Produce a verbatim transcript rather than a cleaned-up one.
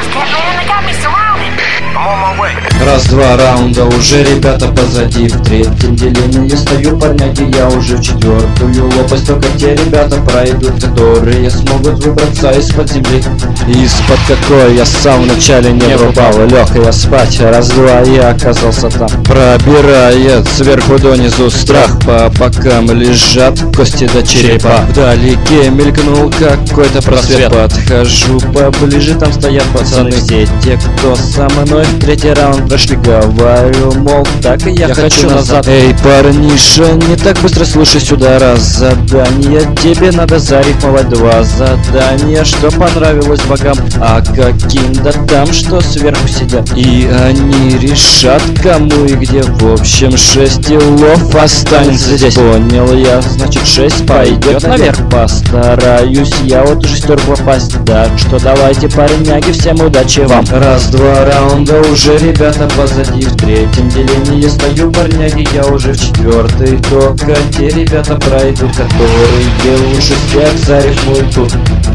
Раз-два раунда уже, ребята, позади. В третьем делении стою, парняги, я уже в четвертую лопасть. Только те ребята пройдут, которые смогут выбраться из-под земли, из-под какой я сам в начале не врубал. Лег я спать, раз-два я оказался там. Пробирает сверху донизу страх. По бокам лежат кости до черепа. Вдалеке мелькнул какой-то просвет. Подхожу поближе, там стоят пацаны. Все те, кто со мной в третий раунд прошли. Говорю, мол, так и я, я хочу, хочу назад. Эй, парниша, не так быстро, слушай сюда. Раз задание, тебе надо зарифмовать два задания, что понравилось богам, а каким да там, что сверху сидят. И они решат, кому и где. В общем, шесть делов останется здесь. Понял я, значит шесть пойдет наверх. Постараюсь я вот уже шестерку попасть. Так что давайте, парняги, всем удачи вам. Раз-два раунда уже, ребята, позади. В третьем делении стою, парняги, я уже в четвертый. Только те ребята пройдут, которые лучше всех зарифмуют тут.